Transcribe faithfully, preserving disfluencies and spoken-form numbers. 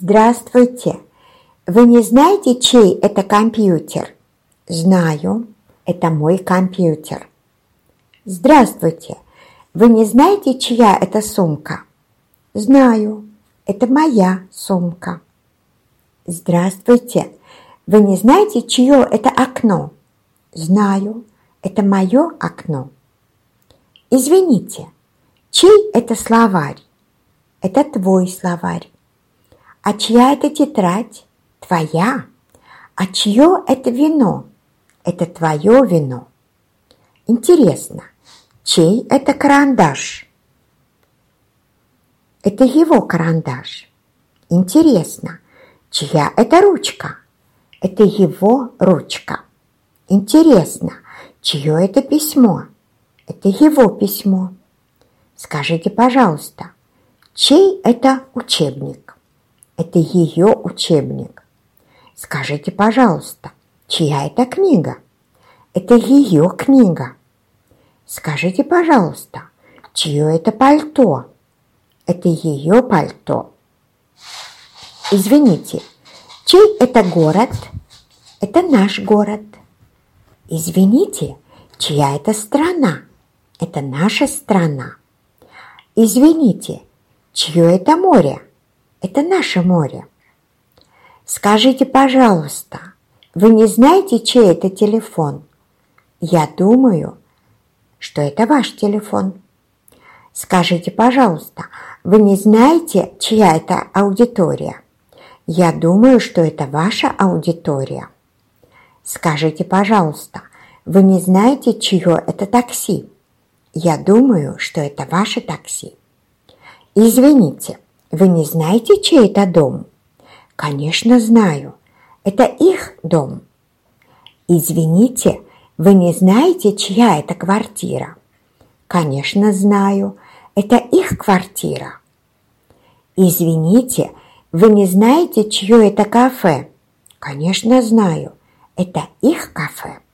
Здравствуйте! Вы не знаете, чей это компьютер? Знаю, это мой компьютер. Здравствуйте! Вы не знаете, чья это сумка? Знаю, это моя сумка. Здравствуйте! Вы не знаете, чье это окно? Знаю, это мое окно. Извините, чей это словарь? Это твой словарь. А чья это тетрадь? Твоя. А чье это вино? Это твое вино. Интересно, чей это карандаш? Это его карандаш. Интересно, чья это ручка? Это его ручка. Интересно, чье это письмо? Это его письмо. Скажите, пожалуйста, чей это учебник? Это ее учебник. Скажите, пожалуйста, чья это книга? Это ее книга. Скажите, пожалуйста, чье это пальто? Это ее пальто. Извините, чей это город? Это наш город. Извините, чья это страна? Это наша страна. Извините, чье это море? Это наше море. Скажите, пожалуйста, вы не знаете, чей это телефон? Я думаю, что это ваш телефон. Скажите, пожалуйста, вы не знаете, чья это аудитория? Я думаю, что это ваша аудитория. Скажите, пожалуйста, вы не знаете, чье это такси? Я думаю, что это ваше такси. Извините, вы не знаете, чей это дом? Конечно, знаю. Это их дом. Извините, вы не знаете, чья это квартира? Конечно, знаю. Это их квартира. Извините, вы не знаете, чье это кафе? Конечно, знаю. Это их кафе.